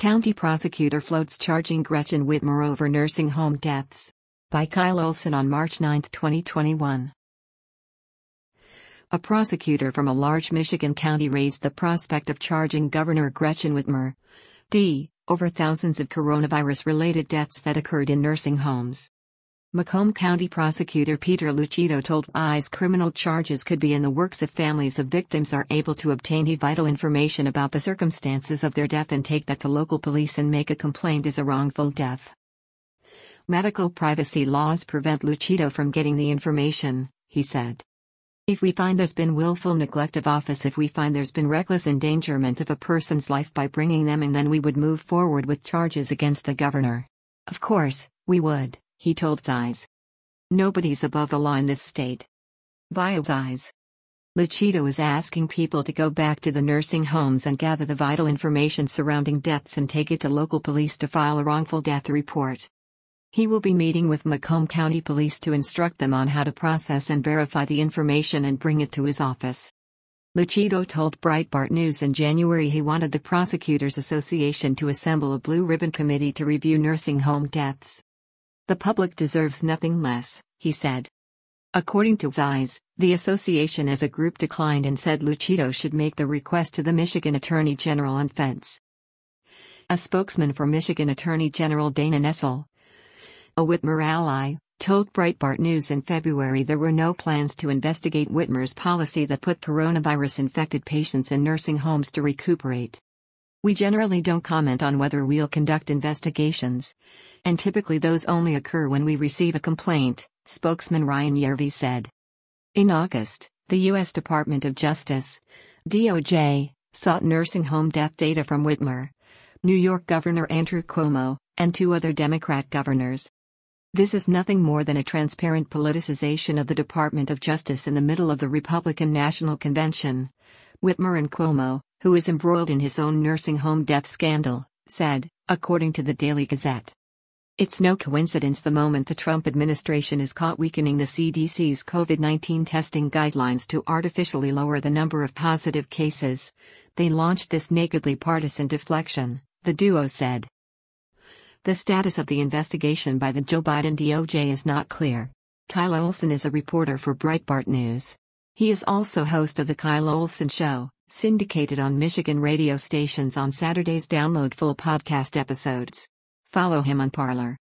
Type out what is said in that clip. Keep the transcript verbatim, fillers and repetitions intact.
County prosecutor floats charging Gretchen Whitmer over nursing home deaths. By Kyle Olson on March ninth, twenty twenty-one. A prosecutor from a large Michigan county raised the prospect of charging Governor Gretchen Whitmer, D., over thousands of coronavirus-related deaths that occurred in nursing homes. Macomb County prosecutor Peter Lucido told Eyes criminal charges could be in the works if families of victims are able to obtain vital information about the circumstances of their death and take that to local police and make a complaint as a wrongful death. Medical privacy laws prevent Lucido from getting the information, he said. If we find there's been willful neglect of office, if we find there's been reckless endangerment of a person's life by bringing them in, then we would move forward with charges against the governor. Of course, we would, he told Eyes. Nobody's above the law in this state. Via Eyes. Lucido is asking people to go back to the nursing homes and gather the vital information surrounding deaths and take it to local police to file a wrongful death report. He will be meeting with Macomb County Police to instruct them on how to process and verify the information and bring it to his office. Lucido told Breitbart News in January he wanted the Prosecutors Association to assemble a blue ribbon committee to review nursing home deaths. The public deserves nothing less, he said. According to Eyes, the association as a group declined and said Lucido should make the request to the Michigan Attorney General and feds. A spokesman for Michigan Attorney General Dana Nessel, a Whitmer ally, told Breitbart News in February there were no plans to investigate Whitmer's policy that put coronavirus-infected patients in nursing homes to recuperate. We generally don't comment on whether we'll conduct investigations, and typically those only occur when we receive a complaint, spokesman Ryan Yervy said. In August, the U S Department of Justice, D O J, sought nursing home death data from Whitmer, New York Governor Andrew Cuomo, and two other Democrat governors. This is nothing more than a transparent politicization of the Department of Justice in the middle of the Republican National Convention, Whitmer and Cuomo, who is embroiled in his own nursing home death scandal, said, according to the Daily Gazette. It's no coincidence the moment the Trump administration is caught weakening the C D C's COVID nineteen testing guidelines to artificially lower the number of positive cases, they launched this nakedly partisan deflection, the duo said. The status of the investigation by the Joe Biden D O J is not clear. Kyle Olson is a reporter for Breitbart News. He is also host of The Kyle Olson Show, syndicated on Michigan radio stations on Saturdays. Download full podcast episodes. Follow him on Parler.